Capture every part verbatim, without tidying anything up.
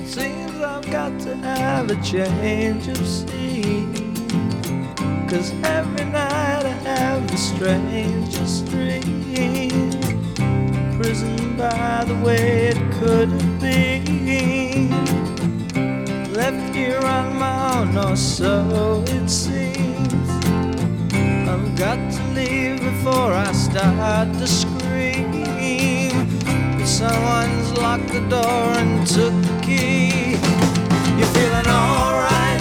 Seems I've got to have a change of scene, 'cause every night I have the strangest dream. Prisoned by the way it could have been, left here on my own, or so it seems. I've got to leave before I start to scream. Someone's locked the door and took the key. You're feeling alright?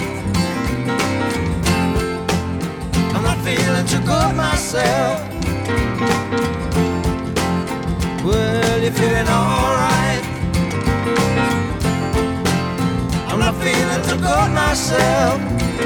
I'm not feeling too good myself. Well, you're feeling alright? I'm not feeling too good myself.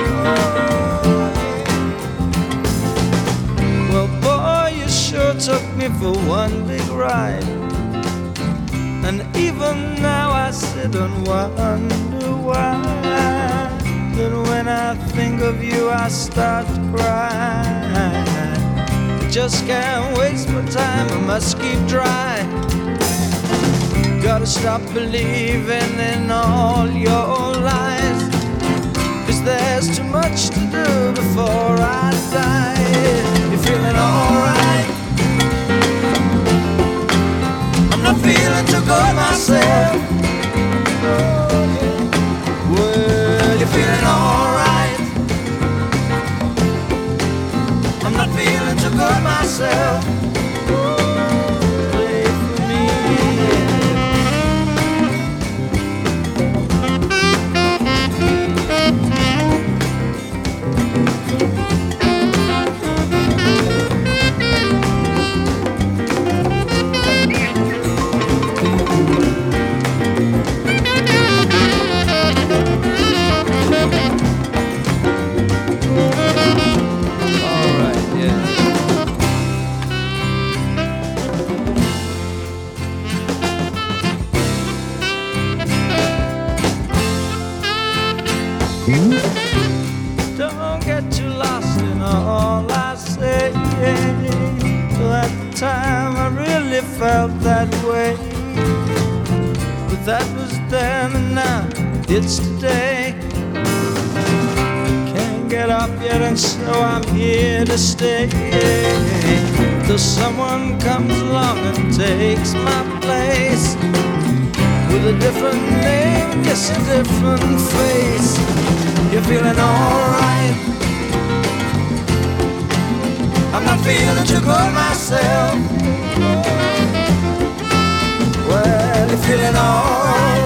Well, boy, you sure took me for one big ride. And even now I sit and wonder why. Then when I think of you I start to cry. I just can't waste my time, I must keep dry. Gotta stop believing in all your lies, 'cause there's too much to do before I die. You're feeling alright? I'm feeling too good myself. Well, you're feeling alright? I'm not feeling too good myself. Play for me. Don't get too lost in all I say. Well, at the time I really felt that way, but that was then and now it's today. Can't get up yet and so I'm here to stay, till someone comes along and takes my place, with a different name, yes, a different face. You're feeling alright? I'm not feeling too good myself. Well, you're feeling alright?